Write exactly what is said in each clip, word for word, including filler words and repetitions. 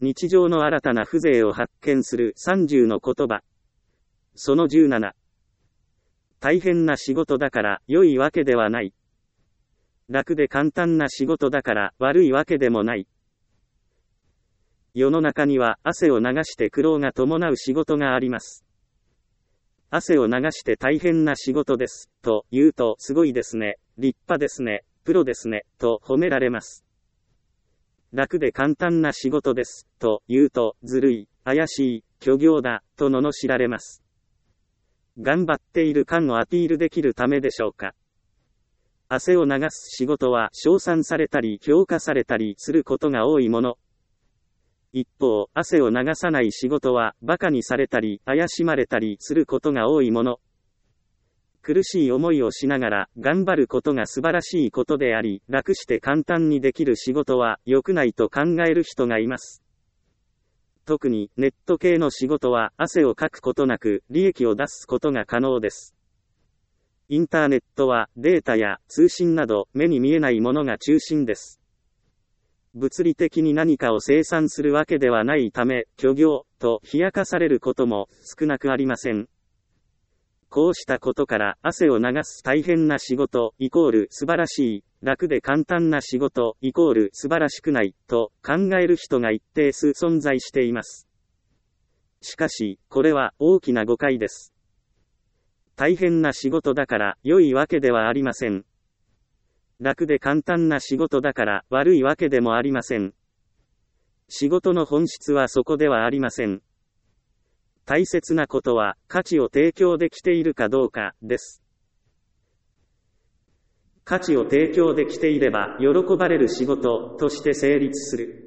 日常の新たな風情を発見するさんじゅうの言葉。そのじゅうなな。大変な仕事だから良いわけではない。楽で簡単な仕事だから悪いわけでもない。世の中には汗を流して苦労が伴う仕事があります。汗を流して大変な仕事です、と言うとすごいですね、立派ですね、プロですね、と褒められます。楽で簡単な仕事です、と言うとずるい、怪しい、虚業だ、と罵られます。頑張っている感をアピールできるためでしょうか。汗を流す仕事は称賛されたり評価されたりすることが多いもの。一方、汗を流さない仕事は馬鹿にされたり怪しまれたりすることが多いもの。苦しい思いをしながら頑張ることが素晴らしいことであり、楽して簡単にできる仕事は良くないと考える人がいます。特にネット系の仕事は汗をかくことなく利益を出すことが可能です。インターネットはデータや通信など目に見えないものが中心です。物理的に何かを生産するわけではないため、虚業と冷やかされることも少なくありません。こうしたことから汗を流す大変な仕事イコール素晴らしい、楽で簡単な仕事イコール素晴らしくないと考える人が一定数存在しています。しかし、これは大きな誤解です。大変な仕事だから良いわけではありません。楽で簡単な仕事だから悪いわけでもありません。仕事の本質はそこではありません。大切なことは価値を提供できているかどうかです。価値を提供できていれば喜ばれる仕事として成立する。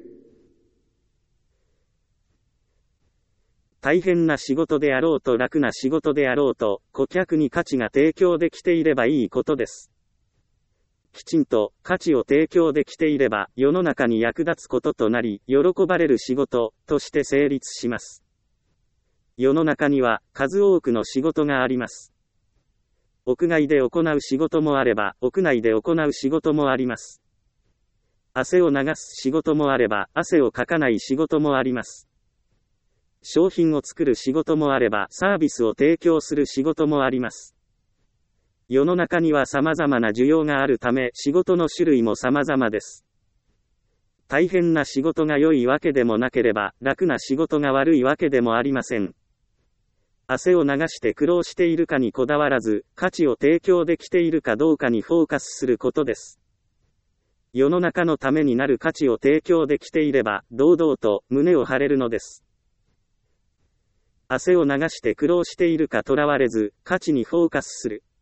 大変な仕事であろうと楽な仕事であろうと顧客に価値が提供できていればいいことです。きちんと価値を提供できていれば世の中に役立つこととなり喜ばれる仕事として成立します。世の中には数多くの仕事があります。屋外で行う仕事もあれば屋内で行う仕事もあります。汗を流す仕事もあれば汗をかかない仕事もあります。商品を作る仕事もあればサービスを提供する仕事もあります。世の中には様々な需要があるため仕事の種類も様々です。大変な仕事が良いわけでもなければ楽な仕事が悪いわけでもありません。汗を流して苦労しているかにこだわらず、価値を提供できているかどうかにフォーカスすることです。世の中のためになる価値を提供できていれば、堂々と胸を張れるのです。汗を流して苦労しているかとらわれず、価値にフォーカスする。